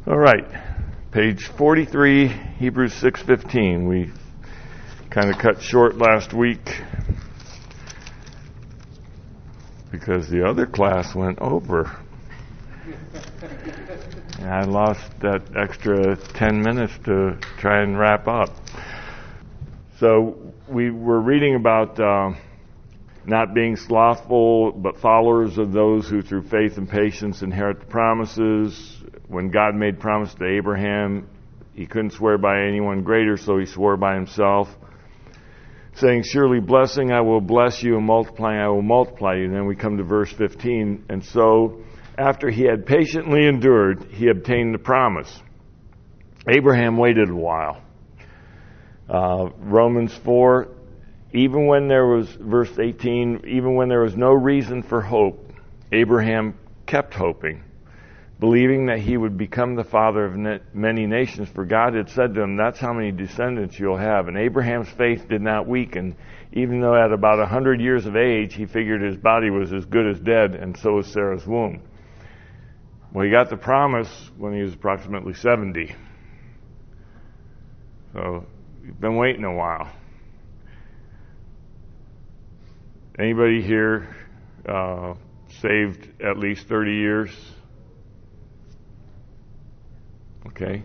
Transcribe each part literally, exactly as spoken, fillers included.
All right, page forty-three, Hebrews six fifteen. We kind of cut short last week because the other class went over. And I lost that extra ten minutes to try and wrap up. So we were reading about uh, not being slothful, but followers of those who through faith and patience inherit the promises. When God made promise to Abraham, he couldn't swear by anyone greater, so he swore by himself, saying, surely blessing I will bless you, and multiplying I will multiply you. And then we come to verse fifteen. And so, after he had patiently endured, he obtained the promise. Abraham waited a while. Uh, Romans four, even when there was, verse eighteen, even when there was no reason for hope, Abraham kept hoping, believing that he would become the father of many nations, for God had said to him, that's how many descendants you'll have. And Abraham's faith did not weaken, even though at about a hundred years of age, he figured his body was as good as dead, and so was Sarah's womb. Well, he got the promise when he was approximately seventy. So, he's been waiting a while. Anybody here uh, saved at least thirty years? Okay.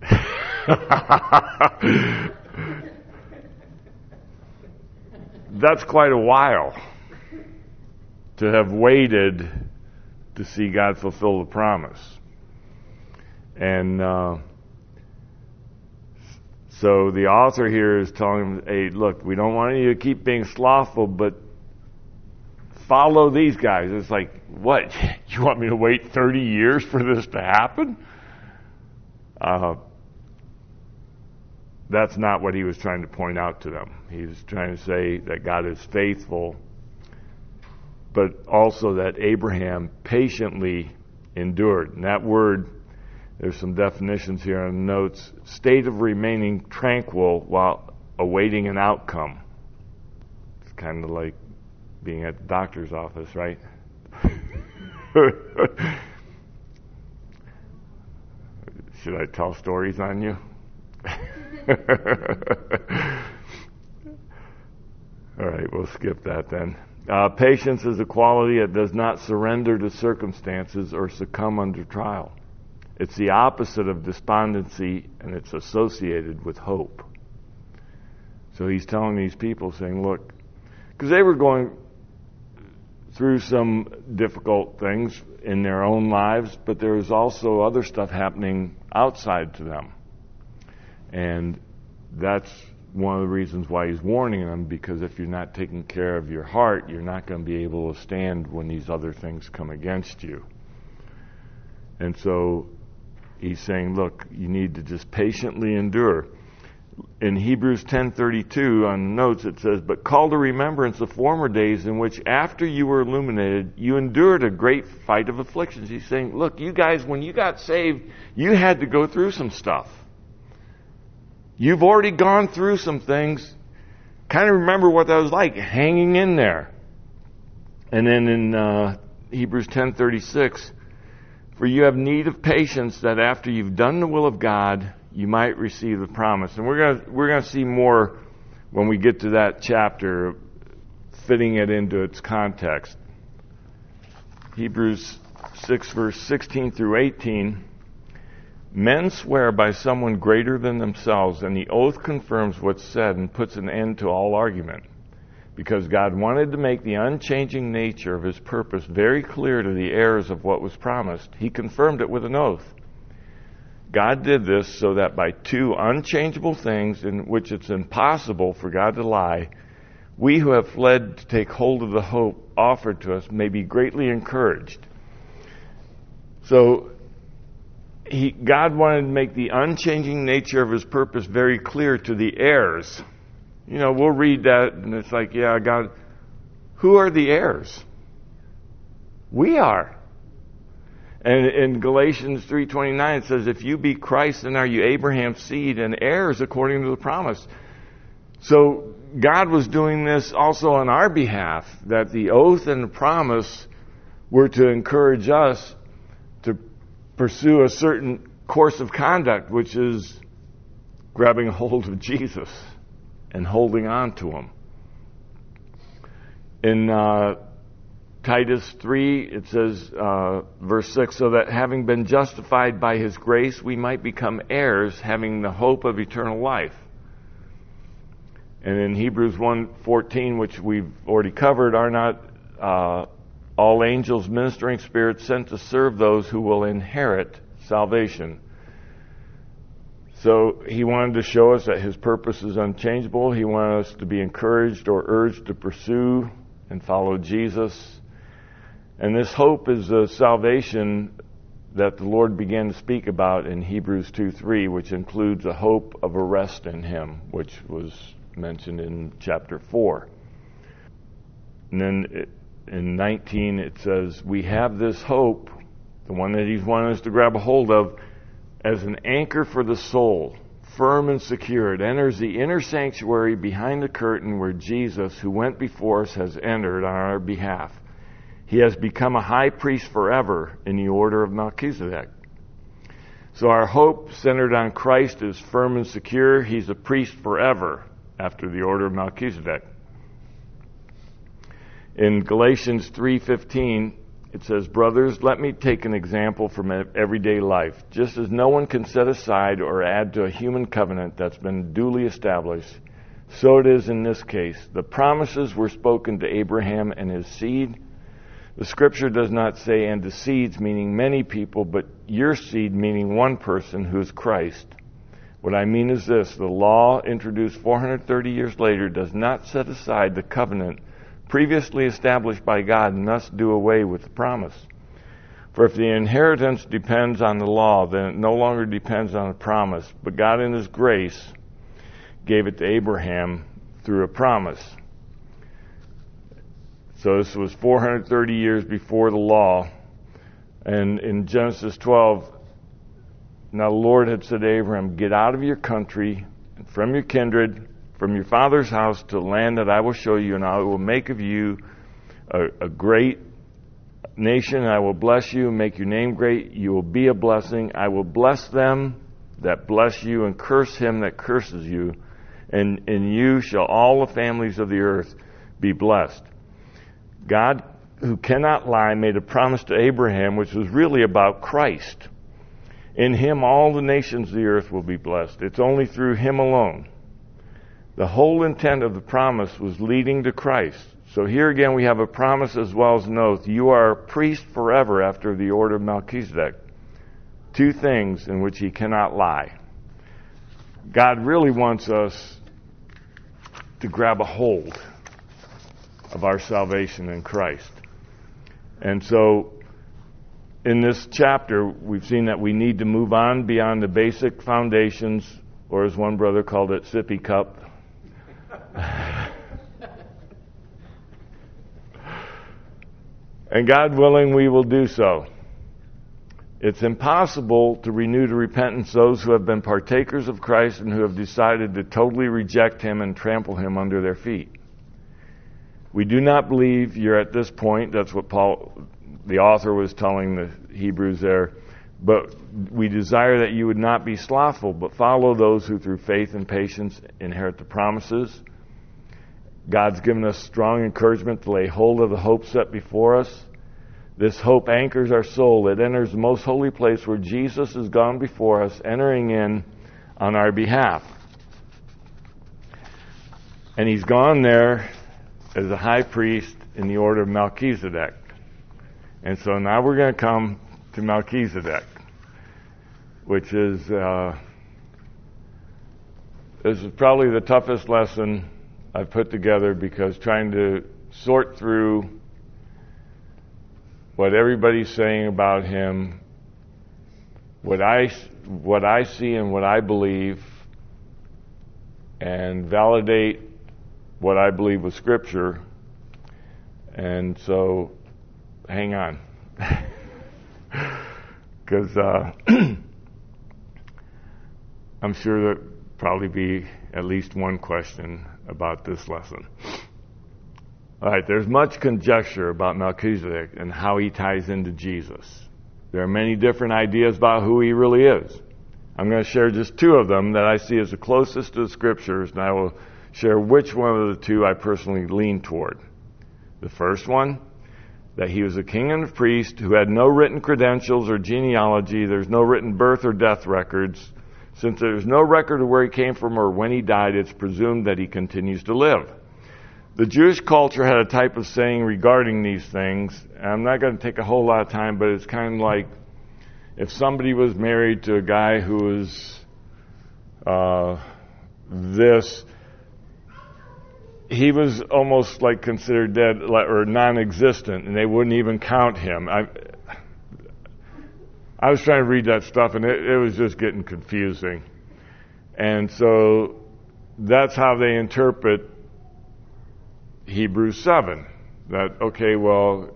That's quite a while to have waited to see God fulfill the promise. And uh, so the author here is telling him, hey, look, we don't want you to keep being slothful, but follow these guys. It's like, what? You want me to wait thirty years for this to happen? Uh, that's not what he was trying to point out to them. He was trying to say that God is faithful, but also that Abraham patiently endured. And that word, there's some definitions here on the notes. State of remaining tranquil while awaiting an outcome. It's kind of like being at the doctor's office, right? Should I tell stories on you? All right, we'll skip that then. Uh, patience is a quality that does not surrender to circumstances or succumb under trial. It's the opposite of despondency, and it's associated with hope. So he's telling these people, saying, look, because they were going through some difficult things in their own lives, but there was also other stuff happening outside to them. And that's one of the reasons why he's warning them, because if you're not taking care of your heart, you're not going to be able to stand when these other things come against you. And so he's saying, look, you need to just patiently endure. In Hebrews ten thirty-two on the notes it says, but call to remembrance the former days in which after you were illuminated, you endured a great fight of afflictions. He's saying, look, you guys, when you got saved, you had to go through some stuff. You've already gone through some things. Kind of remember what that was like, hanging in there. And then in uh, Hebrews ten thirty-six, for you have need of patience, that after you've done the will of God, you might receive the promise. And we're gonna we're gonna see more when we get to that chapter, fitting it into its context. Hebrews six, verse sixteen through eighteen. Men swear by someone greater than themselves, and the oath confirms what's said and puts an end to all argument. Because God wanted to make the unchanging nature of his purpose very clear to the heirs of what was promised, he confirmed it with an oath. God did this so that by two unchangeable things in which it's impossible for God to lie, we who have fled to take hold of the hope offered to us may be greatly encouraged. So, he, God wanted to make the unchanging nature of his purpose very clear to the heirs. You know, we'll read that and it's like, yeah, God, who are the heirs? We are. And in Galatians three twenty-nine it says, if you be Christ, then are you Abraham's seed and heirs according to the promise. So God was doing this also on our behalf, that the oath and the promise were to encourage us to pursue a certain course of conduct, which is grabbing a hold of Jesus and holding on to him. In uh, Titus three, it says, uh, verse six, so that having been justified by his grace, we might become heirs, having the hope of eternal life. And in Hebrews one fourteen, which we've already covered, are not uh, all angels ministering spirits sent to serve those who will inherit salvation? So he wanted to show us that his purpose is unchangeable. He wanted us to be encouraged or urged to pursue and follow Jesus. And this hope is the salvation that the Lord began to speak about in Hebrews two three, which includes a hope of a rest in him, which was mentioned in chapter four. And then in nineteen it says, we have this hope, the one that he's wanted us to grab a hold of, as an anchor for the soul, firm and secure. It enters the inner sanctuary behind the curtain where Jesus, who went before us, has entered on our behalf. He has become a high priest forever in the order of Melchizedek. So our hope centered on Christ is firm and secure. He's a priest forever after the order of Melchizedek. In Galatians three fifteen, it says, brothers, let me take an example from everyday life. Just as no one can set aside or add to a human covenant that's been duly established, so it is in this case. The promises were spoken to Abraham and his seed. The scripture does not say, and to seeds, meaning many people, but your seed, meaning one person, who is Christ. What I mean is this: the law, introduced four hundred thirty years later, does not set aside the covenant previously established by God, and thus do away with the promise. For if the inheritance depends on the law, then it no longer depends on the promise, but God in his grace gave it to Abraham through a promise. So this was four hundred thirty years before the law. And in Genesis twelve, now the Lord had said to Abraham, get out of your country and from your kindred, from your father's house, to the land that I will show you, and I will make of you a, a great nation, and I will bless you and make your name great. You will be a blessing. I will bless them that bless you, and curse him that curses you. And in you shall all the families of the earth be blessed. God, who cannot lie, made a promise to Abraham, which was really about Christ. In him all the nations of the earth will be blessed. It's only through him alone. The whole intent of the promise was leading to Christ. So here again we have a promise as well as an oath. You are a priest forever after the order of Melchizedek. Two things in which he cannot lie. God really wants us to grab a hold of our salvation in Christ. And so in this chapter we've seen that we need to move on beyond the basic foundations, or as one brother called it, sippy cup. And God willing, we will do so. It's impossible to renew to repentance those who have been partakers of Christ and who have decided to totally reject him and trample him under their feet. We do not believe you're at this point. That's what Paul, the author, was telling the Hebrews there. But we desire that you would not be slothful, but follow those who through faith and patience inherit the promises. God's given us strong encouragement to lay hold of the hope set before us. This hope anchors our soul. It enters the most holy place where Jesus has gone before us, entering in on our behalf. And he's gone there as a high priest in the order of Melchizedek. And so now we're going to come to Melchizedek, which is, uh, this is probably the toughest lesson I've put together, because trying to sort through what everybody's saying about him, what I, what I see and what I believe, and validate what I believe with Scripture. And so, hang on. Because uh, I'm sure there'll probably be at least one question about this lesson. All right, there's much conjecture about Melchizedek and how he ties into Jesus. There are many different ideas about who he really is. I'm going to share just two of them that I see as the closest to the Scriptures, and I will share which one of the two I personally lean toward. The first one, that he was a king and a priest who had no written credentials or genealogy. There's no written birth or death records. Since there's no record of where he came from or when he died, it's presumed that he continues to live. The Jewish culture had a type of saying regarding these things, and I'm not going to take a whole lot of time, but it's kind of like if somebody was married to a guy who was uh, this, he was almost like considered dead or non-existent, and they wouldn't even count him. I, I was trying to read that stuff, and it, it was just getting confusing. And so that's how they interpret Hebrews seven. That, okay, well,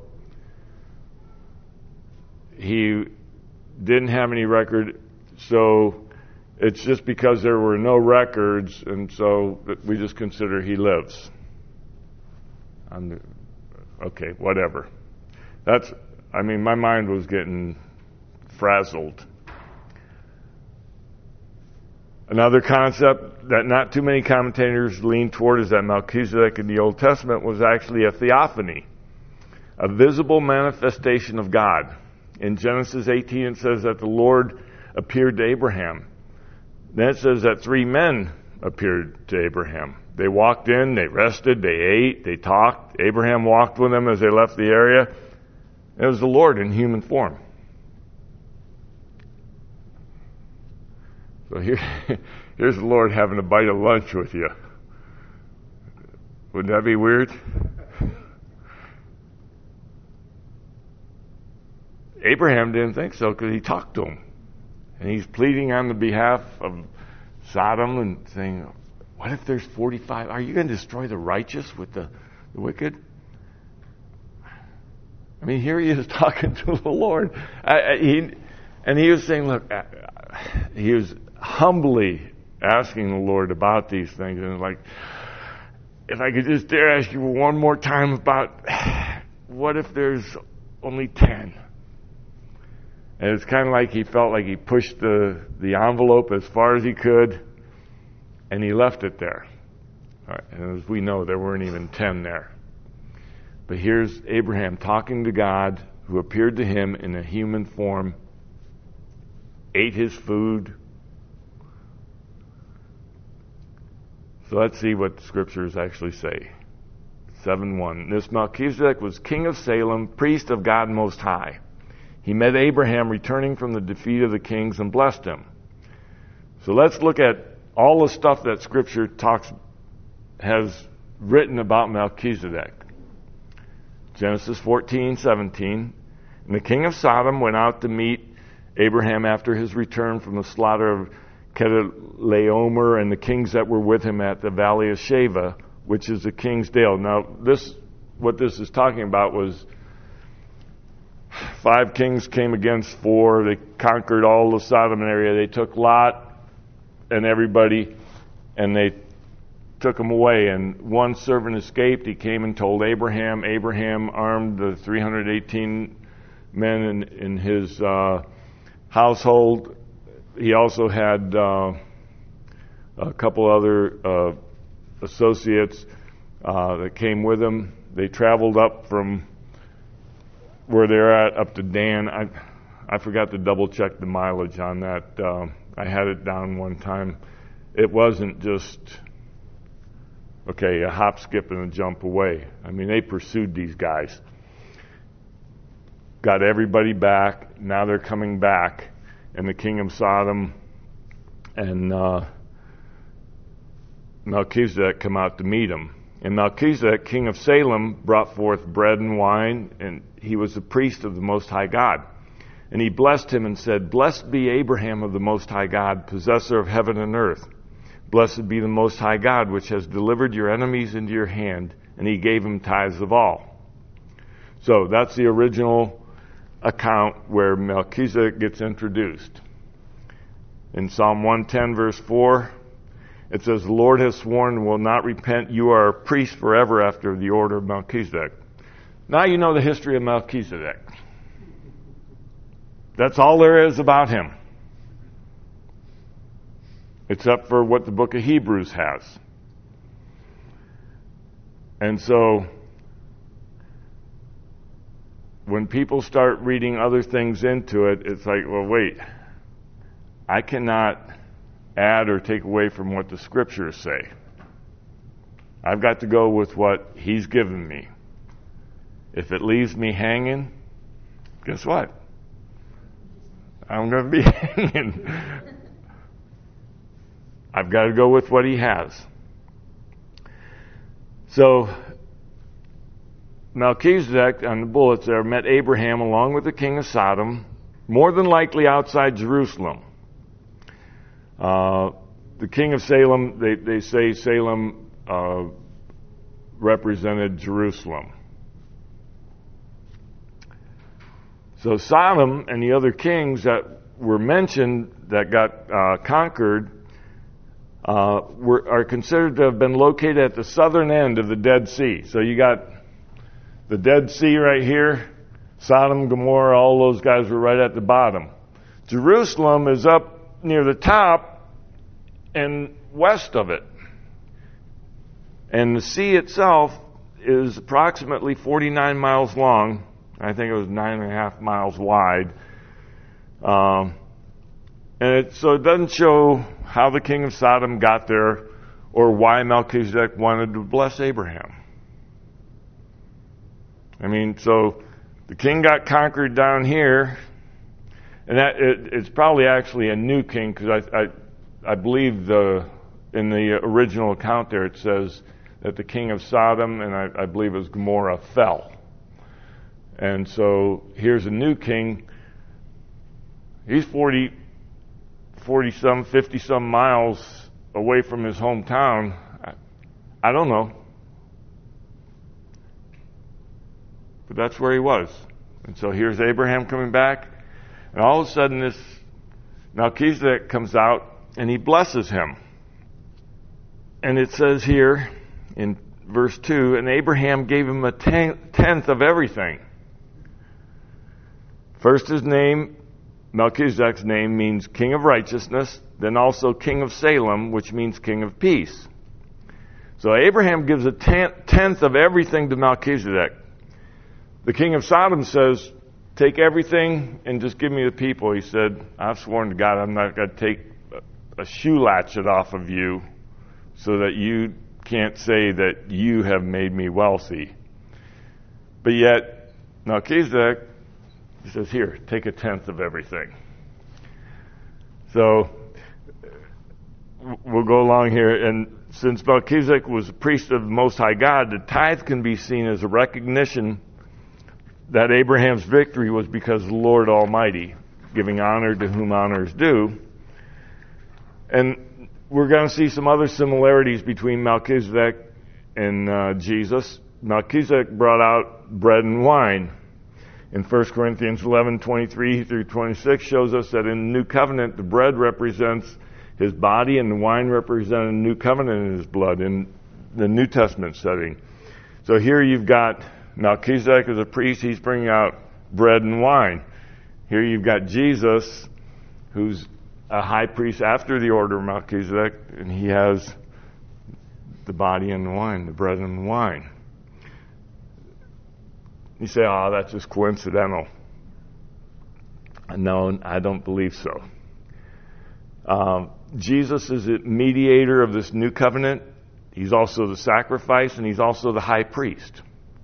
he didn't have any record, so it's just because there were no records, and so we just consider he lives. I'm, okay, whatever. That's, I mean, my mind was getting frazzled. Another concept that not too many commentators lean toward is that Melchizedek in the Old Testament was actually a theophany, a visible manifestation of God. In Genesis eighteen, it says that the Lord appeared to Abraham. Then it says that three men appeared to Abraham. They walked in, they rested, they ate, they talked. Abraham walked with them as they left the area. It was the Lord in human form. So here, here's the Lord having a bite of lunch with you. Wouldn't that be weird? Abraham didn't think so because he talked to him. And he's pleading on the behalf of Sodom and saying, what if there's forty-five? Are you going to destroy the righteous with the, the wicked? I mean, here he is talking to the Lord. I, I, he, and he was saying, look, I, he was humbly asking the Lord about these things. And like, if I could just dare ask you one more time about what if there's only ten? And it's kind of like he felt like he pushed the, the envelope as far as he could, and he left it there. All right, and as we know, there weren't even ten there. But here's Abraham talking to God, who appeared to him in a human form, ate his food. So let's see what the scriptures actually say. seven one. This Melchizedek was king of Salem, priest of God Most High. He met Abraham returning from the defeat of the kings and blessed him. So let's look at all the stuff that Scripture talks has written about Melchizedek. Genesis fourteen seventeen. And the king of Sodom went out to meet Abraham after his return from the slaughter of Kedorlaomer and the kings that were with him at the valley of Sheva, which is the king's dale. Now, this, what this is talking about was five kings came against four. They conquered all the Sodom area. They took Lot and everybody, and they took them away. And one servant escaped. He came and told Abraham. Abraham armed the three hundred eighteen men in, in his uh, household. He also had uh, a couple other uh, associates uh, that came with him. They traveled up from where they're at up to Dan. I I forgot to double check the mileage on that. Uh, I had it down one time. It wasn't just, okay, a hop, skip, and a jump away. I mean, they pursued these guys. Got everybody back. Now they're coming back. And the king of Sodom and uh, Melchizedek come out to meet him. And Melchizedek, king of Salem, brought forth bread and wine, and he was the priest of the Most High God. And he blessed him and said, Blessed be Abraham of the Most High God, possessor of heaven and earth. Blessed be the Most High God, which has delivered your enemies into your hand, and he gave him tithes of all. So that's the original account where Melchizedek gets introduced. In Psalm one ten, verse four, it says, The Lord has sworn and will not repent. You are a priest forever after the order of Melchizedek. Now you know the history of Melchizedek. That's all there is about him, except for what the book of Hebrews has. And so, when people start reading other things into it, it's like, well, wait, I cannot add or take away from what the scriptures say. I've got to go with what he's given me. If it leaves me hanging, guess what? I'm going to be hanging. I've got to go with what he has. So, Melchizedek, on the bullets there, met Abraham along with the king of Sodom, more than likely outside Jerusalem. Uh, the king of Salem, they, they say Salem uh, represented Jerusalem. So Sodom and the other kings that were mentioned that got uh, conquered uh, were, are considered to have been located at the southern end of the Dead Sea. So you got the Dead Sea right here, Sodom, Gomorrah, all those guys were right at the bottom. Jerusalem is up near the top and west of it. And the sea itself is approximately forty-nine miles long. I think it was nine and a half miles wide. Um, and it, so it doesn't show how the king of Sodom got there or why Melchizedek wanted to bless Abraham. I mean, so the king got conquered down here, and that it, it's probably actually a new king, because I, I I believe the in the original account there it says that the king of Sodom and I, I believe it was Gomorrah fell. And so here's a new king. He's forty, forty some, fifty some miles away from his hometown. I, I don't know. But that's where he was. And so here's Abraham coming back. And all of a sudden this Melchizedek comes out and he blesses him. And it says here in verse two, and Abraham gave him a tenth of everything. First, his name, Melchizedek's name, means king of righteousness, then also king of Salem, which means king of peace. So Abraham gives a tenth of everything to Melchizedek. The king of Sodom says, take everything and just give me the people. He said, I've sworn to God I'm not going to take a shoe latchet off of you so that you can't say that you have made me wealthy. But yet, Melchizedek, he says, here, take a tenth of everything. So, we'll go along here. And since Melchizedek was a priest of the Most High God, the tithe can be seen as a recognition that Abraham's victory was because of the Lord Almighty, giving honor to whom honor is due. And we're going to see some other similarities between Melchizedek and uh, Jesus. Melchizedek brought out bread and wine. In First Corinthians eleven, twenty-three through twenty-six shows us that in the New Covenant, the bread represents his body and the wine represents a new covenant in his blood in the New Testament setting. So here you've got Melchizedek as a priest, he's bringing out bread and wine. Here you've got Jesus, who's a high priest after the order of Melchizedek, and he has the body and the wine, the bread and the wine. You say, oh, that's just coincidental. No, I don't believe so. Um, Jesus is the mediator of this new covenant. He's also the sacrifice, and he's also the high priest.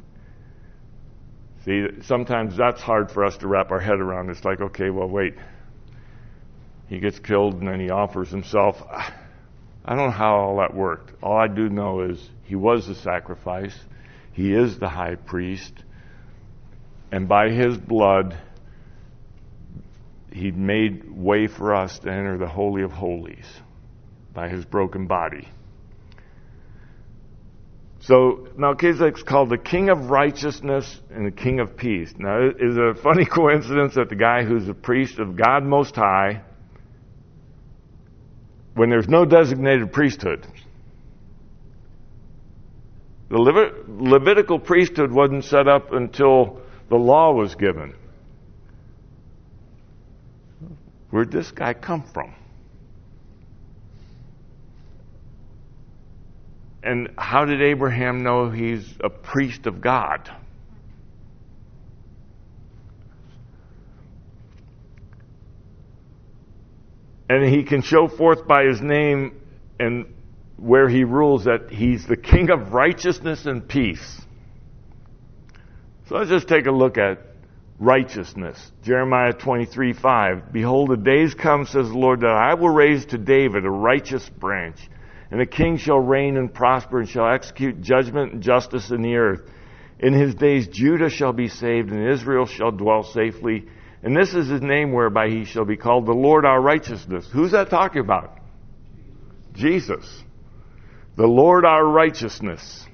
See, sometimes that's hard for us to wrap our head around. It's like, okay, well, wait. He gets killed, and then he offers himself. I don't know how all that worked. All I do know is he was the sacrifice. He is the high priest. And by his blood, he made way for us to enter the Holy of Holies by his broken body. So Melchizedek's called the king of righteousness and the king of peace. Now, is it a funny coincidence that the guy who's a priest of God Most High, when there's no designated priesthood, the Levit- Levitical priesthood wasn't set up until the law was given. Where'd this guy come from? And how did Abraham know he's a priest of God? And he can show forth by his name and where he rules that he's the King of righteousness and peace. So let's just take a look at righteousness. Jeremiah twenty-three five. Behold, the days come, says the Lord, that I will raise to David a righteous branch, and a king shall reign and prosper, and shall execute judgment and justice in the earth. In his days Judah shall be saved, and Israel shall dwell safely. And this is his name whereby he shall be called the Lord our righteousness. Who's that talking about? Jesus. The Lord our righteousness.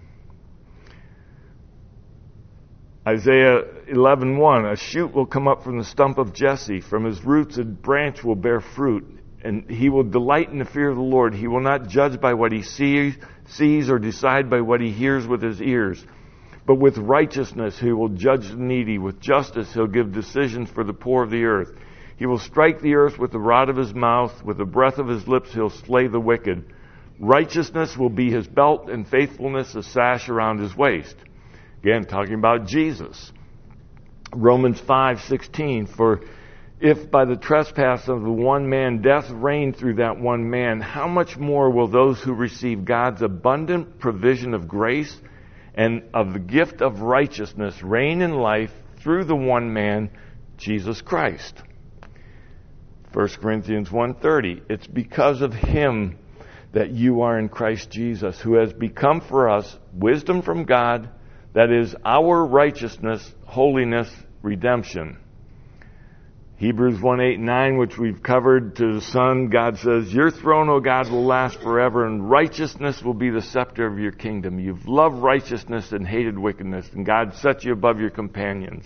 Isaiah eleven one. A shoot will come up from the stump of Jesse. From his roots a branch will bear fruit. And he will delight in the fear of the Lord. He will not judge by what he sees, sees or decide by what he hears with his ears. But with righteousness he will judge the needy. With justice he'll give decisions for the poor of the earth. He will strike the earth with the rod of his mouth. With the breath of his lips he'll slay the wicked. Righteousness will be his belt, and faithfulness a sash around his waist. Again, talking about Jesus. Romans five sixteen. For if by the trespass of the one man death reigned through that one man, how much more will those who receive God's abundant provision of grace and of the gift of righteousness reign in life through the one man, Jesus Christ? First Corinthians one thirty. It's because of him that you are in Christ Jesus, who has become for us wisdom from God, that is our righteousness, holiness, redemption. Hebrews one eight and nine, which we've covered, to the Son, God says, your throne, O God, will last forever, and righteousness will be the scepter of your kingdom. You've loved righteousness and hated wickedness, and God set you above your companions.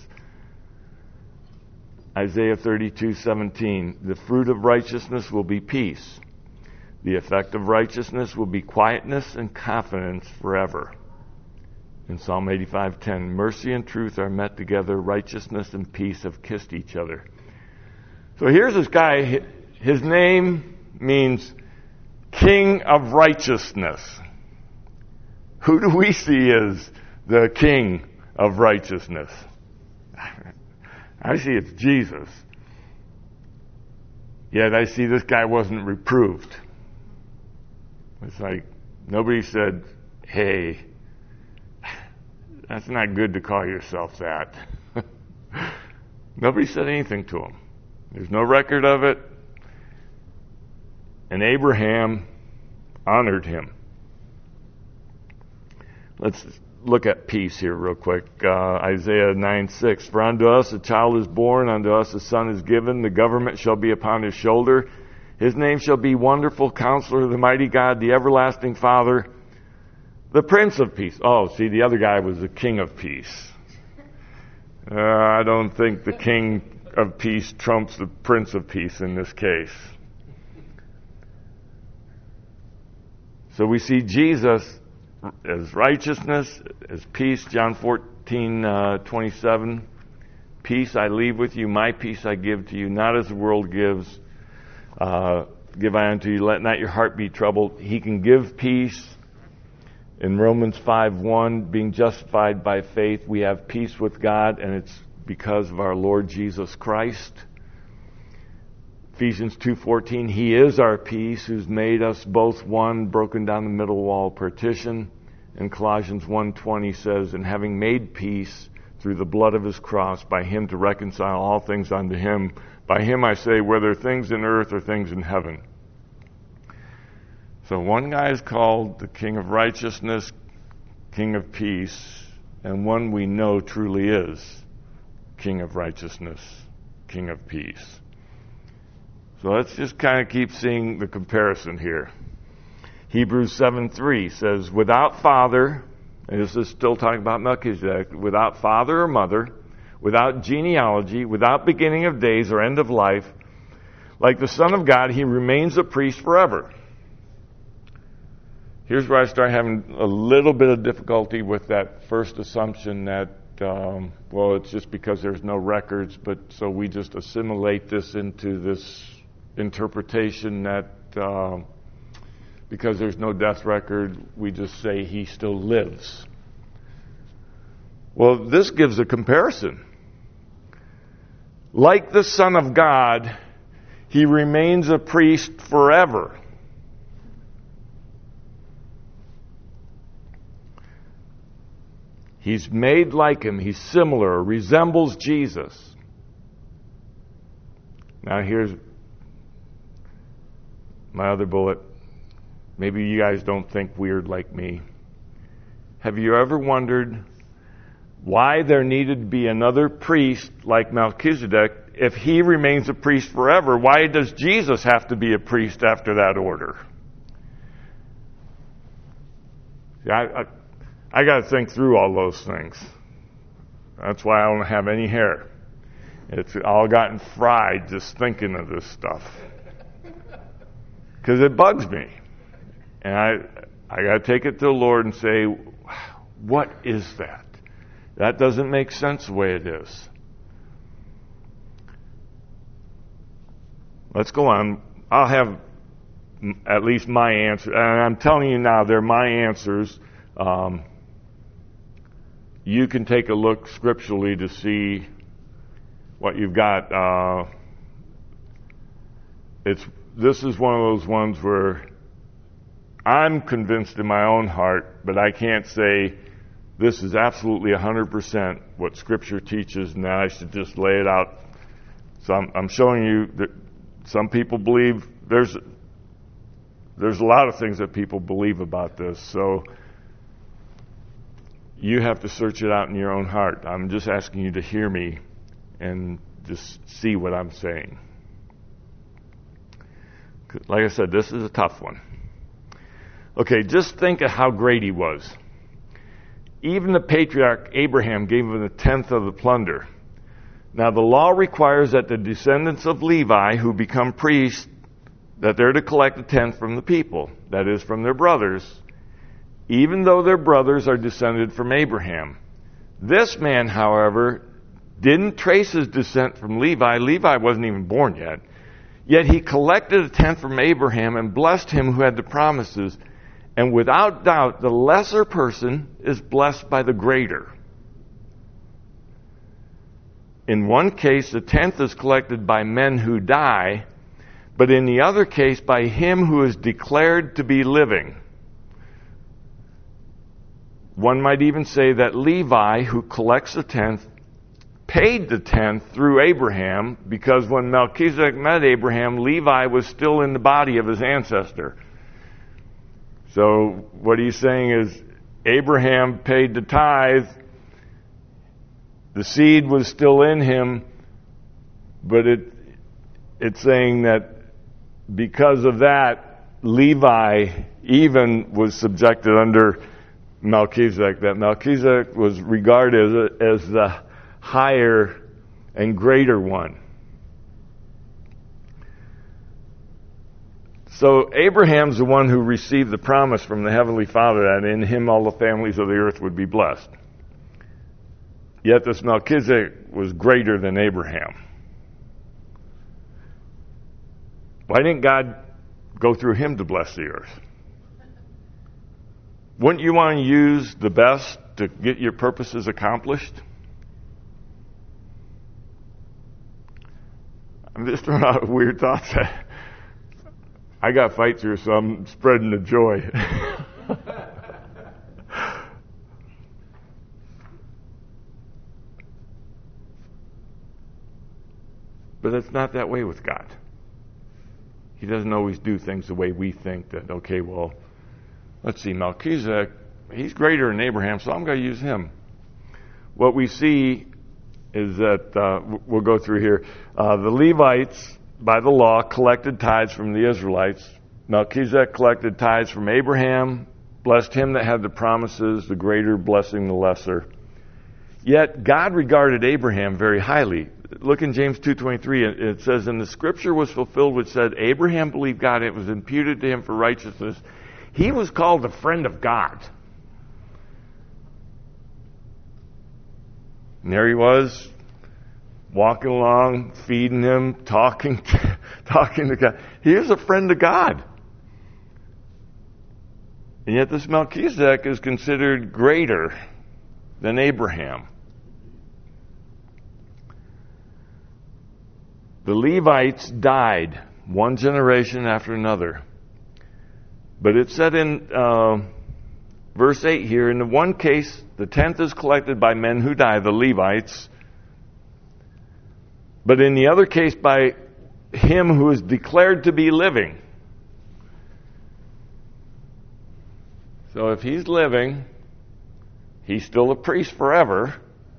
Isaiah thirty-two seventeen, the fruit of righteousness will be peace. The effect of righteousness will be quietness and confidence forever. In Psalm eighty-five ten, mercy and truth are met together, righteousness and peace have kissed each other. So here's this guy, his name means King of Righteousness. Who do we see as the King of Righteousness? I see it's Jesus. Yet I see this guy wasn't reproved. It's like nobody said, hey, that's not good to call yourself that. Nobody said anything to him. There's no record of it. And Abraham honored him. Let's look at peace here real quick. Uh, Isaiah nine six. For unto us a child is born, unto us a son is given. The government shall be upon his shoulder. His name shall be Wonderful Counselor, the Mighty God, the Everlasting Father, the Prince of Peace. Oh, see, the other guy was the King of Peace. Uh, I don't think the King of Peace trumps the Prince of Peace in this case. So we see Jesus as righteousness, as peace. John fourteen uh, twenty-seven. Peace I leave with you, my peace I give to you, not as the world gives. Uh, give I unto you, let not your heart be troubled. He can give peace. In Romans five one, being justified by faith, we have peace with God, and it's because of our Lord Jesus Christ. Ephesians two fourteen, He is our peace, who's made us both one, broken down the middle wall partition. And Colossians one twenty says, and having made peace through the blood of His cross, by Him to reconcile all things unto Him. By Him I say, whether things in earth or things in heaven. So one guy is called the King of Righteousness, King of Peace, and one we know truly is King of Righteousness, King of Peace. So let's just kind of keep seeing the comparison here. Hebrews seven three says, without father, and this is still talking about Melchizedek, without father or mother, without genealogy, without beginning of days or end of life, like the Son of God, He remains a priest forever. Here's where I start having a little bit of difficulty with that first assumption that, um, well, it's just because there's no records, but so we just assimilate this into this interpretation that uh, because there's no death record, we just say he still lives. Well, this gives a comparison. Like the Son of God, he remains a priest forever. He's made like him. He's similar, resembles Jesus. Now here's my other bullet. Maybe you guys don't think weird like me. Have you ever wondered why there needed to be another priest like Melchizedek? If he remains a priest forever, why does Jesus have to be a priest after that order? See, I, I, I got to think through all those things. That's why I don't have any hair. It's all gotten fried just thinking of this stuff. Because it bugs me. And I I got to take it to the Lord and say, what is that? That doesn't make sense the way it is. Let's go on. I'll have at least my answer. And I'm telling you now, they're my answers. Um, you can take a look scripturally to see what you've got. Uh, it's this is one of those ones where I'm convinced in my own heart, but I can't say this is absolutely one hundred percent what Scripture teaches, and that I should just lay it out. So I'm, I'm showing you that some people believe there's there's a lot of things that people believe about this. So you have to search it out in your own heart. I'm just asking you to hear me and just see what I'm saying. Like I said, this is a tough one. Okay, just think of how great he was. Even the patriarch Abraham gave him a tenth of the plunder. Now the law requires that the descendants of Levi who become priests, that they're to collect a tenth from the people, that is, from their brothers, even though their brothers are descended from Abraham. This man, however, didn't trace his descent from Levi. Levi wasn't even born yet. Yet he collected a tenth from Abraham and blessed him who had the promises. And without doubt, the lesser person is blessed by the greater. In one case, the tenth is collected by men who die, but in the other case, by him who is declared to be living. One might even say that Levi, who collects the tenth, paid the tenth through Abraham, because when Melchizedek met Abraham, Levi was still in the body of his ancestor. So what he's saying is Abraham paid the tithe, the seed was still in him, but it it's saying that because of that, Levi even was subjected under Melchizedek, that Melchizedek was regarded as, as the higher and greater one. So Abraham's the one who received the promise from the Heavenly Father that in him all the families of the earth would be blessed. Yet this Melchizedek was greater than Abraham. Why didn't God go through him to bless the earth? Wouldn't you want to use the best to get your purposes accomplished? I'm just throwing out weird thoughts. I got fight through, so I'm spreading the joy. But it's not that way with God. He doesn't always do things the way we think that, okay, well, let's see, Melchizedek, he's greater than Abraham, so I'm going to use him. What we see is that, uh, we'll go through here, uh, the Levites, by the law, collected tithes from the Israelites. Melchizedek collected tithes from Abraham, blessed him that had the promises, the greater blessing the lesser. Yet God regarded Abraham very highly. Look in James two twenty-three, it says, and the scripture was fulfilled which said, Abraham believed God, it was imputed to him for righteousness. He was called a friend of God. And there he was, walking along, feeding him, talking, talking to God. He was a friend of God. And yet this Melchizedek is considered greater than Abraham. The Levites died one generation after another. But it said in uh, verse eight here, in the one case, the tenth is collected by men who die, the Levites. But in the other case, by him who is declared to be living. So if he's living, he's still a priest forever.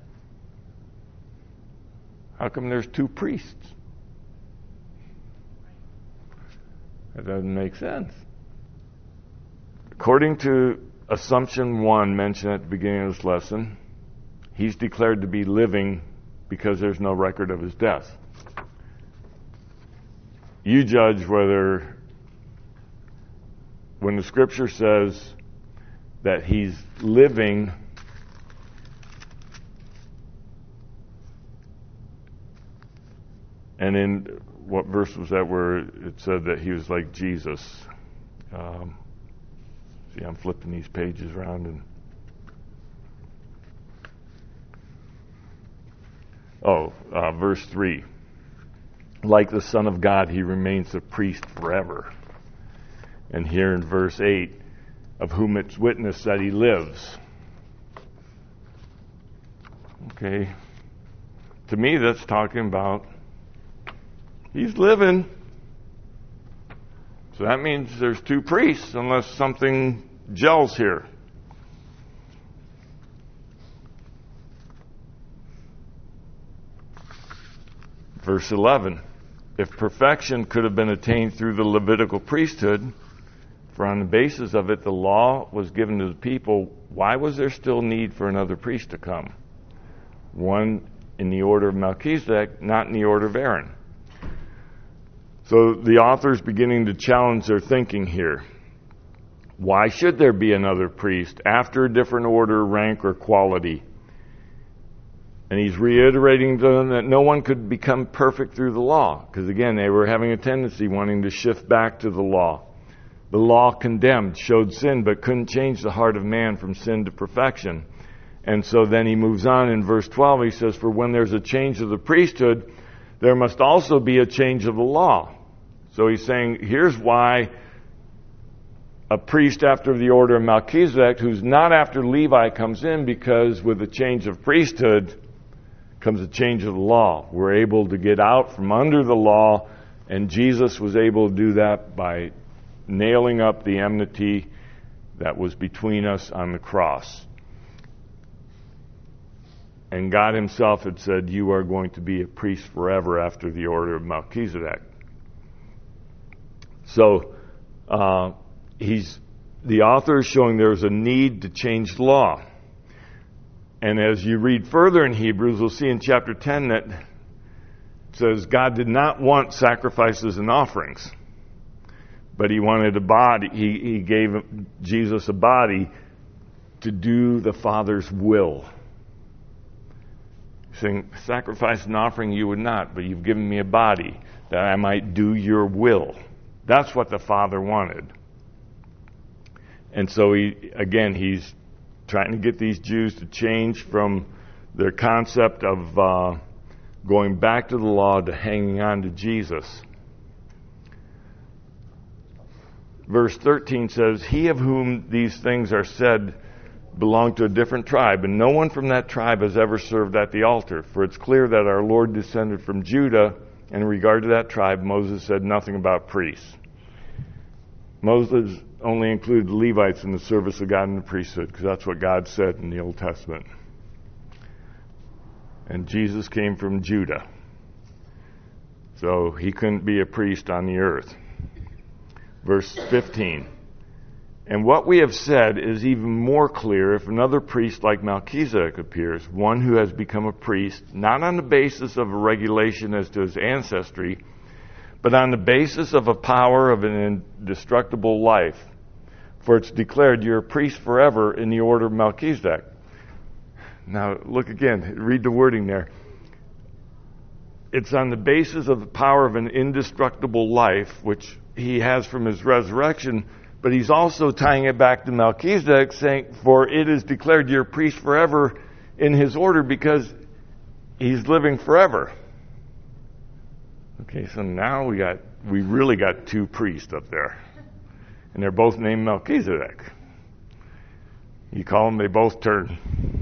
How come there's two priests? That doesn't make sense. According to Assumption one mentioned at the beginning of this lesson, he's declared to be living because there's no record of his death. You judge whether, when the scripture says that he's living, and in what verse was that where it said that he was like Jesus? Um, see, I'm flipping these pages around and oh, uh, verse three. Like the Son of God, he remains a priest forever. And here in verse eight, of whom it's witnessed that he lives. Okay. To me, that's talking about he's living. So that means there's two priests, unless something gels here. Verse eleven. If perfection could have been attained through the Levitical priesthood, for on the basis of it the law was given to the people, why was there still need for another priest to come? One in the order of Melchizedek, not in the order of Aaron. So the author's beginning to challenge their thinking here. Why should there be another priest after a different order, rank, or quality? And he's reiterating to them that no one could become perfect through the law. Because again, they were having a tendency wanting to shift back to the law. The law condemned, showed sin, but couldn't change the heart of man from sin to perfection. And so then he moves on in verse twelve. He says, for when there's a change of the priesthood, there must also be a change of the law. So he's saying, here's why a priest after the order of Melchizedek, who's not after Levi, comes in, because with the change of priesthood comes a change of the law. We're able to get out from under the law, and Jesus was able to do that by nailing up the enmity that was between us on the cross. And God himself had said, you are going to be a priest forever after the order of Melchizedek. So, uh, he's, the author is showing there's a need to change the law. And as you read further in Hebrews, we'll see in chapter ten that it says God did not want sacrifices and offerings, but he wanted a body. He, he gave Jesus a body to do the Father's will. Saying, sacrifice and offering you would not, but you've given me a body that I might do your will. That's what the Father wanted. And so he, again, he's trying to get these Jews to change from their concept of uh, going back to the law to hanging on to Jesus. Verse thirteen says, he of whom these things are said belonged to a different tribe, and no one from that tribe has ever served at the altar. For it's clear that our Lord descended from Judah, and in regard to that tribe, Moses said nothing about priests. Moses only included the Levites in the service of God in the priesthood, because that's what God said in the Old Testament. And Jesus came from Judah, so he couldn't be a priest on the earth. Verse fifteen. And what we have said is even more clear if another priest like Melchizedek appears, one who has become a priest, not on the basis of a regulation as to his ancestry, but on the basis of a power of an indestructible life. For it's declared you're a priest forever in the order of Melchizedek. Now, look again, read the wording there. it's on the basis of the power of an indestructible life, which he has from his resurrection, but he's also tying it back to Melchizedek, saying, for it is declared you're a priest forever in his order because he's living forever. Okay, so now we got, we really got two priests up there. And they're both named Melchizedek. You call them, they both turn.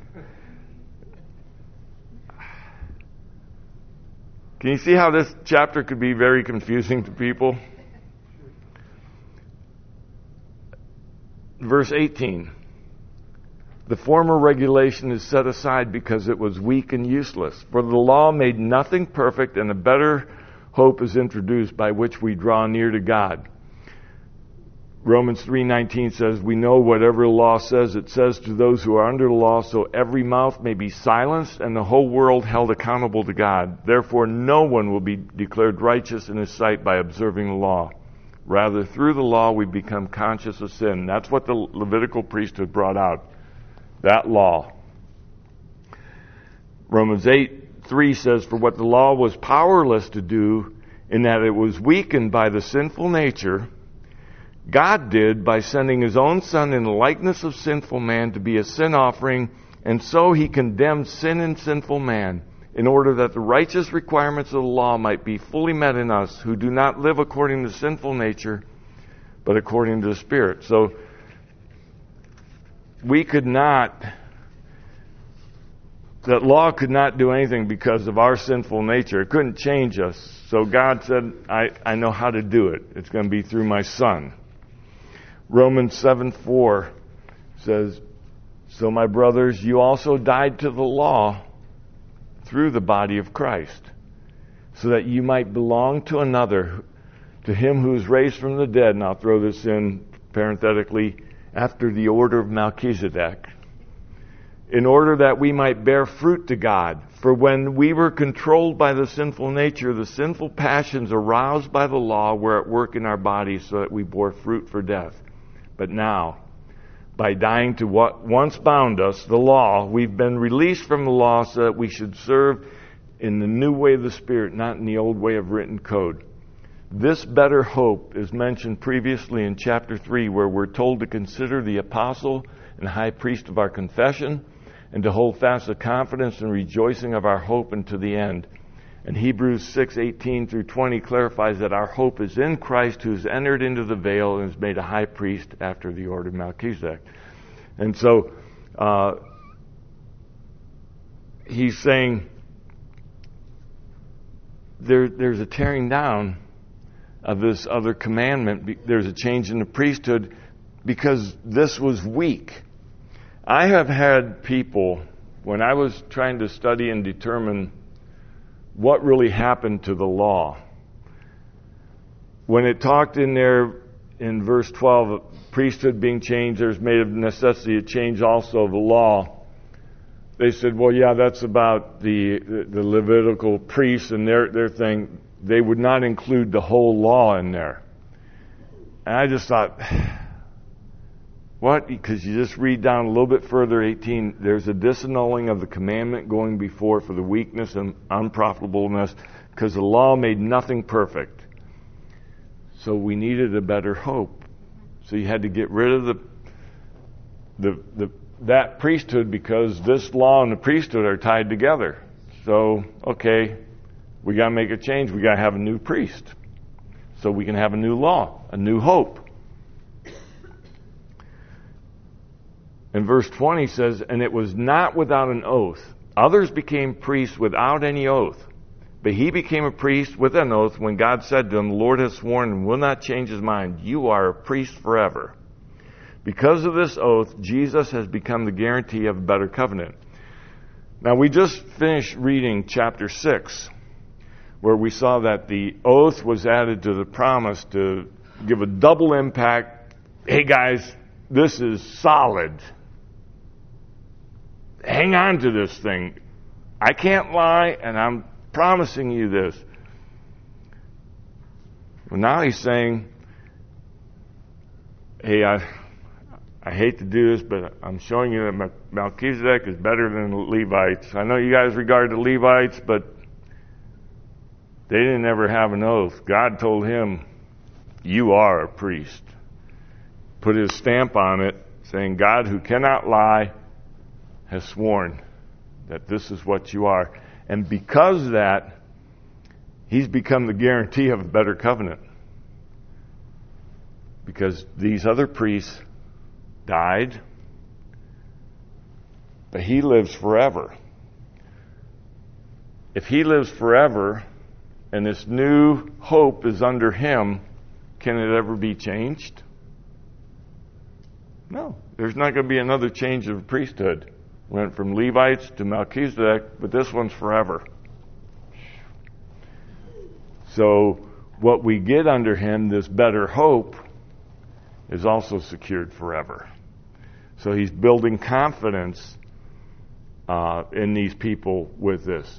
Can you see how this chapter could be very confusing to people? Verse eighteen. The former regulation is set aside because it was weak and useless. For the law made nothing perfect, and a better hope is introduced by which we draw near to God. Romans three nineteen says, we know whatever the law says, it says to those who are under the law, so every mouth may be silenced and the whole world held accountable to God. Therefore no one will be declared righteous in his sight by observing the law. Rather, through the law we become conscious of sin. That's what the Levitical priesthood brought out. That law. Romans eight three says, for what the law was powerless to do, in that it was weakened by the sinful nature, God did by sending his own Son in the likeness of sinful man to be a sin offering, and so he condemned sin in sinful man, in order that the righteous requirements of the law might be fully met in us, who do not live according to sinful nature, but according to the Spirit. So, we could not, that law could not do anything because of our sinful nature. It couldn't change us. So God said, I, I know how to do it. It's going to be through my Son. Romans seven four says, so my brothers, you also died to the law through the body of Christ, so that you might belong to another, to him who is raised from the dead. And I'll throw this in parenthetically, after the order of Melchizedek, in order that we might bear fruit to God. For when we were controlled by the sinful nature, the sinful passions aroused by the law were at work in our bodies, so that we bore fruit for death. But now, by dying to what once bound us, the law, we've been released from the law so that we should serve in the new way of the Spirit, not in the old way of written code. This better hope is mentioned previously in chapter three, where we're told to consider the apostle and high priest of our confession, and to hold fast the confidence and rejoicing of our hope unto the end. And Hebrews six eighteen through twenty clarifies that our hope is in Christ, who has entered into the veil and is made a high priest after the order of Melchizedek. And so uh, he's saying there, there's a tearing down of this other commandment. There's a change in the priesthood because this was weak. I have had people, when I was trying to study and determine what really happened to the law, when it talked in there in verse twelve, priesthood being changed, there's made of necessity a change also of the law. They said, well, yeah, that's about the, the, the Levitical priests and their, their thing. They would not include the whole law in there. And I just thought, what? Because you just read down a little bit further, eighteen, there's a disannulling of the commandment going before for the weakness and unprofitableness, because the law made nothing perfect. So we needed a better hope. So you had to get rid of the the the that priesthood, because this law and the priesthood are tied together. So, okay, we got to make a change. We got to have a new priest, so we can have a new law, a new hope. And verse twenty says, and it was not without an oath. Others became priests without any oath. But he became a priest with an oath when God said to him, the Lord has sworn and will not change his mind. You are a priest forever. Because of this oath, Jesus has become the guarantee of a better covenant. Now, we just finished reading chapter six, where we saw that the oath was added to the promise to give a double impact. Hey, guys, this is solid. Hang on to this thing. I can't lie, and I'm promising you this. Well, now he's saying, hey, I I hate to do this, but I'm showing you that Melchizedek is better than the Levites. I know you guys regard the Levites, but They didn't ever have an oath. God told him, you are a priest. Put his stamp on it, saying, God, who cannot lie, has sworn that this is what you are. And because of that, he's become the guarantee of a better covenant. Because these other priests died, but he lives forever. If he lives forever, and this new hope is under him, can it ever be changed? No. There's not going to be another change of priesthood. Went from Levites to Melchizedek, but this one's forever. So what we get under him, this better hope, is also secured forever. So he's building confidence uh, in these people with this.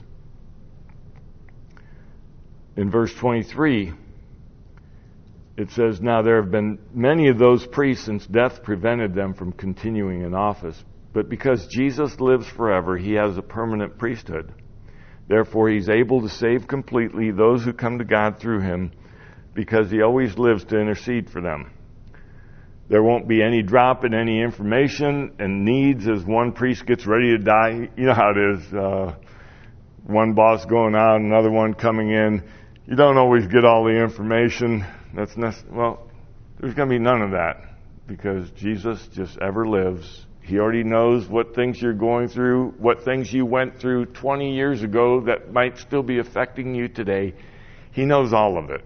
In verse twenty-three, it says, now there have been many of those priests since death prevented them from continuing in office. But because Jesus lives forever, he has a permanent priesthood. Therefore, he's able to save completely those who come to God through him, because he always lives to intercede for them. There won't be any drop in any information and needs as one priest gets ready to die. You know how it is. Uh, one boss going out, another one coming in. You don't always get all the information. That's nec- well, there's going to be none of that, because Jesus just ever lives. He already knows what things you're going through, what things you went through twenty years ago that might still be affecting you today. He knows all of it.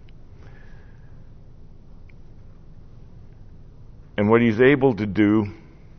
And what he's able to do,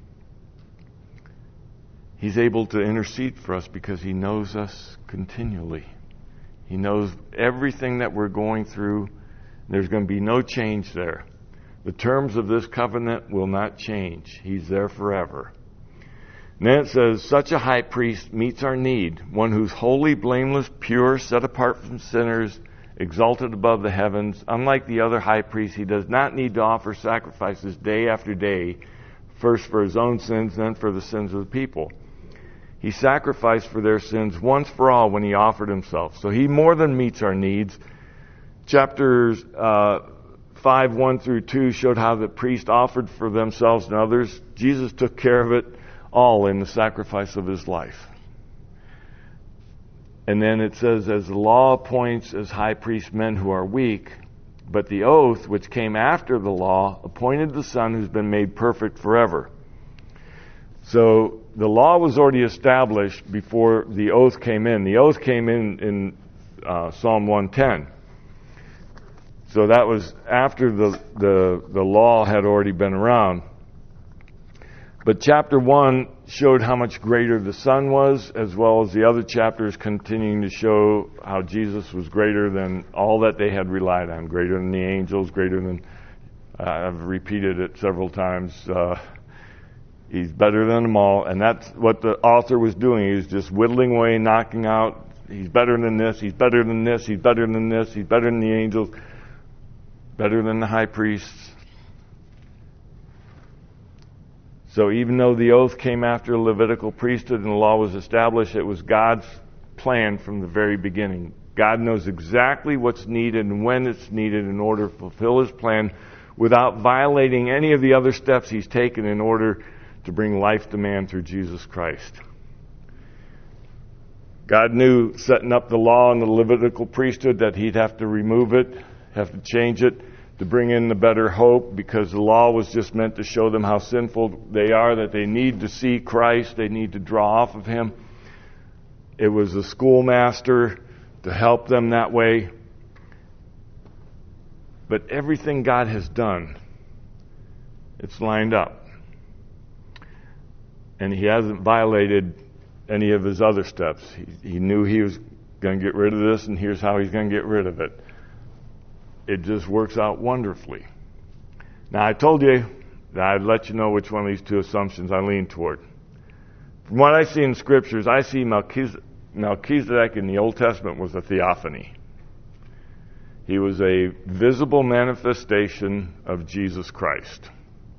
he's able to intercede for us because he knows us continually. He knows everything that we're going through. There's going to be no change there. The terms of this covenant will not change. He's there forever. And then it says, such a high priest meets our need, one who's holy, blameless, pure, set apart from sinners, exalted above the heavens. Unlike the other high priests, he does not need to offer sacrifices day after day, first for his own sins, then for the sins of the people. He sacrificed for their sins once for all when he offered himself. So he more than meets our needs. Chapters uh, five, one through two showed how the priest offered for themselves and others. Jesus took care of it all in the sacrifice of his life. And then it says, as the law appoints as high priest men who are weak, but the oath, which came after the law, appointed the Son who's been made perfect forever. So the law was already established before the oath came in. The oath came in in uh, Psalm one ten. So that was after the, the, the law had already been around. But chapter one showed how much greater the Son was, as well as the other chapters continuing to show how Jesus was greater than all that they had relied on, greater than the angels, greater than, uh, I've repeated it several times, uh, he's better than them all. And that's what the author was doing. He was just whittling away, knocking out, he's better than this, he's better than this, he's better than this, he's better than the angels, better than the high priests. So even though the oath came after the Levitical priesthood and the law was established, it was God's plan from the very beginning. God knows exactly what's needed and when it's needed in order to fulfill his plan without violating any of the other steps he's taken in order to bring life to man through Jesus Christ. God knew, setting up the law and the Levitical priesthood, that he'd have to remove it, have to change it, to bring in the better hope, because the law was just meant to show them how sinful they are, that they need to see Christ, they need to draw off of him. It was a schoolmaster to help them that way. But everything God has done, it's lined up. And he hasn't violated any of his other steps. He, he knew he was going to get rid of this, and here's how he's going to get rid of it. It just works out wonderfully. Now, I told you that I'd let you know which one of these two assumptions I lean toward. From what I see in Scriptures, I see Melchizedek, Melchizedek in the Old Testament was a theophany. He was a visible manifestation of Jesus Christ.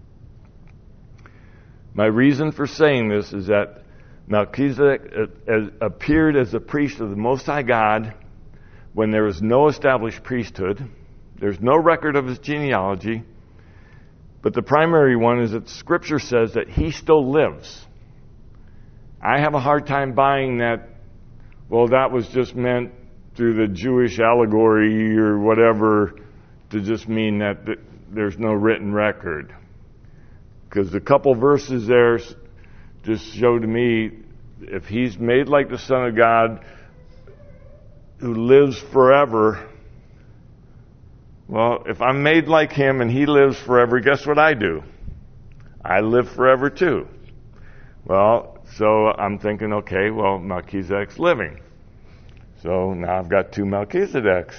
My reason for saying this is that Melchizedek appeared as a priest of the Most High God when there is no established priesthood, there's no record of his genealogy, but the primary one is that Scripture says that he still lives. I have a hard time buying that, well, that was just meant through the Jewish allegory or whatever to just mean that th- there's no written record. Because the couple verses there just show to me, if he's made like the Son of God who lives forever, well, if I'm made like him and he lives forever, guess what I do? I live forever too. Well, so I'm thinking, okay, well, Melchizedek's living. So now I've got two Melchizedeks.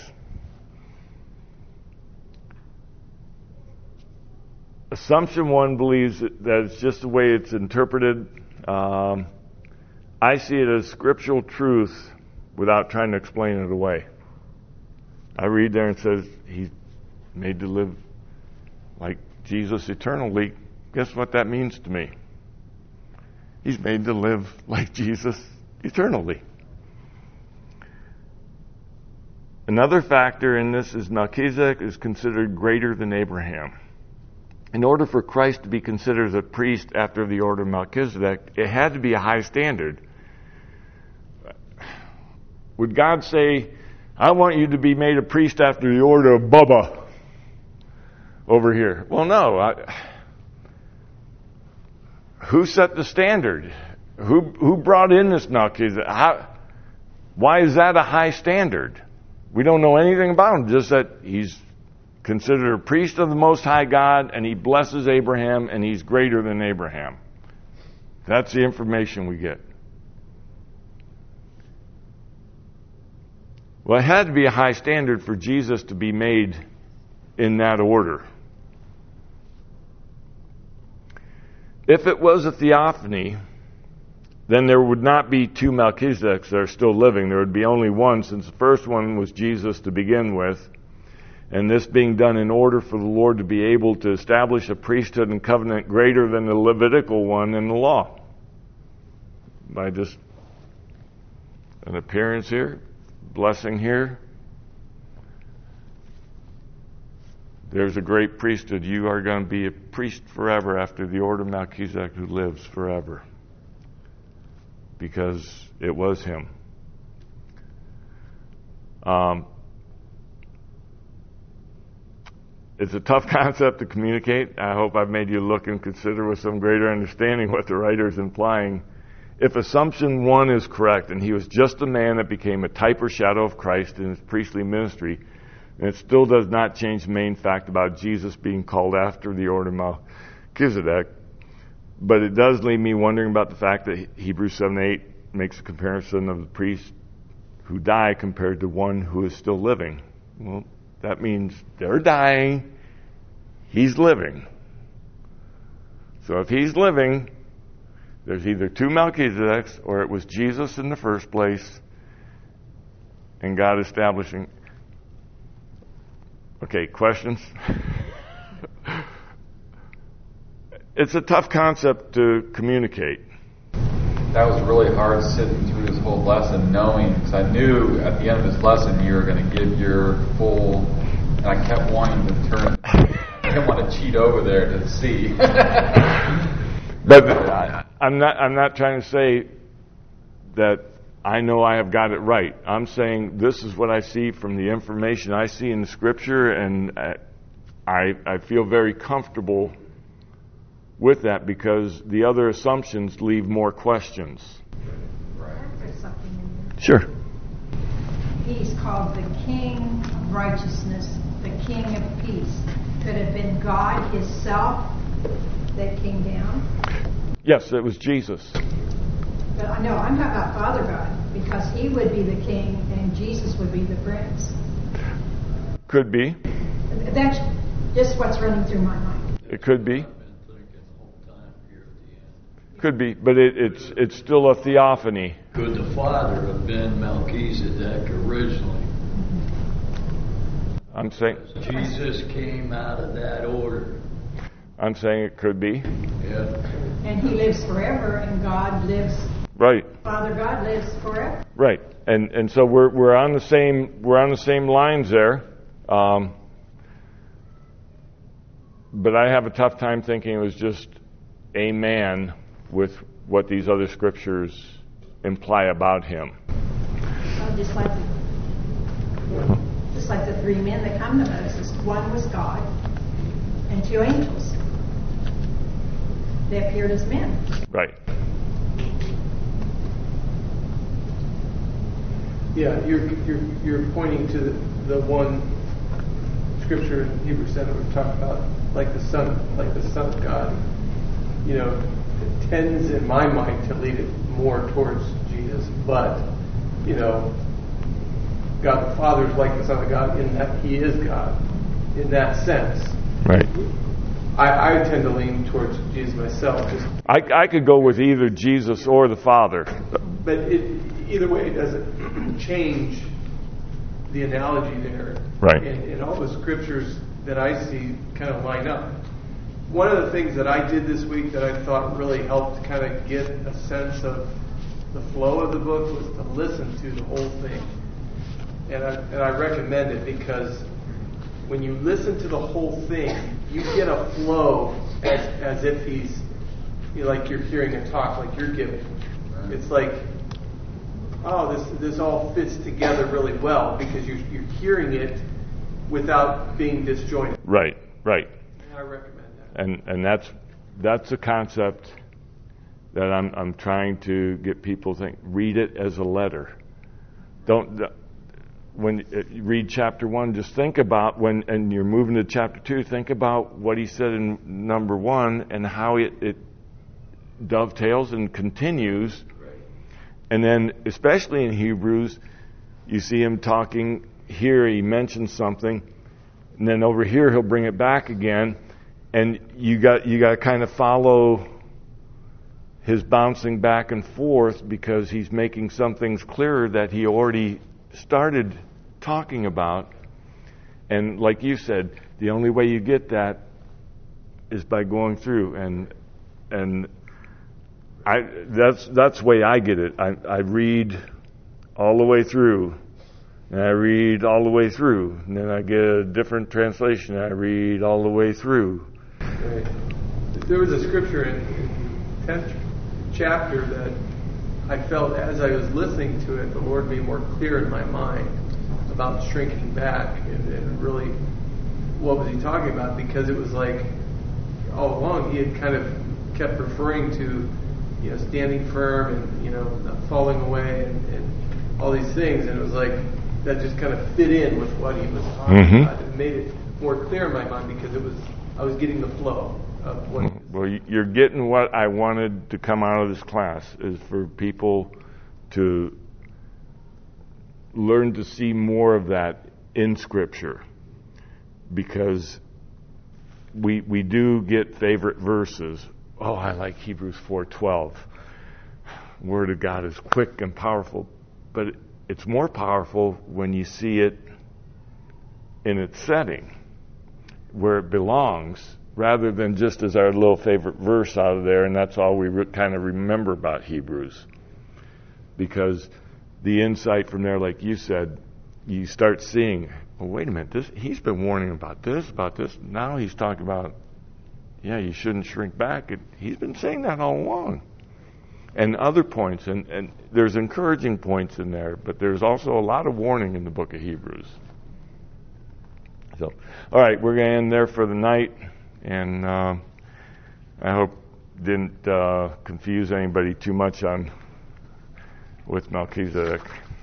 Assumption one believes that it's just the way it's interpreted. Um, I see it as scriptural truth without trying to explain it away. I read there and it says he's made to live like Jesus eternally. Guess what that means to me? He's made to live like Jesus eternally. Another factor in this is Melchizedek is considered greater than Abraham. In order for Christ to be considered a priest after the order of Melchizedek, it had to be a high standard. Would God say, I want you to be made a priest after the order of Bubba over here? Well, no. I, who set the standard? Who who brought in this Melchizedek? How, why is that a high standard? We don't know anything about him, just that he's considered a priest of the Most High God, and he blesses Abraham, and he's greater than Abraham. That's the information we get. Well, it had to be a high standard for Jesus to be made in that order. If it was a theophany, then there would not be two Melchizedeks that are still living. There would be only one, since the first one was Jesus to begin with. And this being done in order for the Lord to be able to establish a priesthood and covenant greater than the Levitical one in the law. By just an appearance here, blessing here. There's a great priesthood. You are going to be a priest forever after the order of Melchizedek, who lives forever. Because it was him. Um, it's a tough concept to communicate. I hope I've made you look and consider with some greater understanding what the writer is implying. If assumption one is correct, and he was just a man that became a type or shadow of Christ in his priestly ministry, then it still does not change the main fact about Jesus being called after the order of Melchizedek. But it does leave me wondering about the fact that Hebrews seven eight makes a comparison of the priests who die compared to one who is still living. Well, that means they're dying, he's living. So if he's living, there's either two Melchizedeks, or it was Jesus in the first place, and God establishing. Okay, questions? It's a tough concept to communicate. That was really hard sitting through this whole lesson, knowing, because I knew at the end of this lesson you were going to give your full, and I kept wanting to turn, I didn't want to cheat over there to see. But I, I'm not, I'm not trying to say that I know I have got it right. I'm saying this is what I see from the information I see in the Scripture, and I, I feel very comfortable with that, because the other assumptions leave more questions. There's something in there. Sure. He's called the King of Righteousness, the King of Peace. Could have been God Himself that came down. Yes, it was Jesus. But I know I'm talking about Father God, because He would be the King and Jesus would be the Prince. Could be. That's just what's running through my mind. It could be. Could be, but it, it's it's still a theophany. Could the Father have been Melchizedek originally? I'm saying Jesus came out of that order. I'm saying it could be. Yeah. And He lives forever, and God lives Right. Father God lives forever. Right. And and so we're we're on the same we're on the same lines there. Um, but I have a tough time thinking it was just a man with what these other scriptures imply about him. Well, just like the, just like the three men that come to Moses, one was God and two angels. They appeared as men. Right. Yeah, you're you're you're pointing to the, the one scripture in Hebrews seven we talked about, like the Son, like the Son of God. You know, it tends in my mind to lead it more towards Jesus, but you know, God the Father is like the Son of God in that He is God, in that sense. Right. I, I tend to lean towards Jesus myself. Just, I I could go with either Jesus or the Father. but it, either way, it doesn't change the analogy there. Right. And, and all the scriptures that I see kind of line up. One of the things that I did this week that I thought really helped kind of get a sense of the flow of the book was to listen to the whole thing. And I, and I recommend it because when you listen to the whole thing, you get a flow as, as if he's, you know, like you're hearing a talk like you're giving. It's like, oh, this this all fits together really well because you're, you're hearing it without being disjointed. Right, right. And I recommend that. And and that's that's a concept that I'm I'm trying to get people to think. Read it as a letter. Don't when you read chapter one, just think about when and you're moving to chapter two. Think about what he said in number one and how it, it dovetails and continues. And then, especially in Hebrews, you see him talking here, he mentions something, and then over here he'll bring it back again, and you got you got to kind of follow his bouncing back and forth because he's making some things clearer that he already started talking about. And like you said, the only way you get that is by going through and and. I, that's that's the way I get it. I, I read all the way through, and I read all the way through, and then I get a different translation. And I read all the way through. Right. There was a scripture in the tenth chapter that I felt as I was listening to it, the Lord made more clear in my mind about shrinking back and, and really what was He talking about? Because it was like all along He had kind of kept referring to, you know, standing firm and, you know, not falling away and, and all these things. And it was like, that just kind of fit in with what he was talking mm-hmm. about. It made it more clear in my mind because it was, I was getting the flow of what. Well, you're getting what I wanted to come out of this class, is for people to learn to see more of that in Scripture. Because we we do get favorite verses. Oh, I like Hebrews four twelve. Word of God is quick and powerful, but it's more powerful when you see it in its setting, where it belongs, rather than just as our little favorite verse out of there, and that's all we re- kind of remember about Hebrews. Because the insight from there, like you said, you start seeing, well, wait a minute, this, he's been warning about this, about this. Now he's talking about, yeah, you shouldn't shrink back. It, he's been saying that all along. And other points, and, and there's encouraging points in there, but there's also a lot of warning in the book of Hebrews. So, all right, we're going to end there for the night, and uh, I hope didn't uh, confuse anybody too much on with Melchizedek.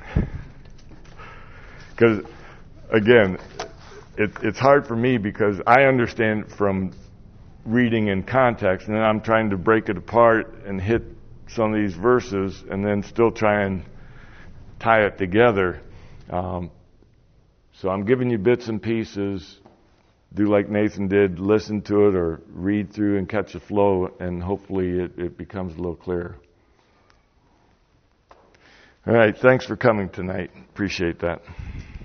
Because, again, it, it's hard for me because I understand from reading in context, and then I'm trying to break it apart and hit some of these verses and then still try and tie it together. Um, so I'm giving you bits and pieces. Do like Nathan did, listen to it or read through and catch the flow, and hopefully it, it becomes a little clearer. All right, thanks for coming tonight. Appreciate that.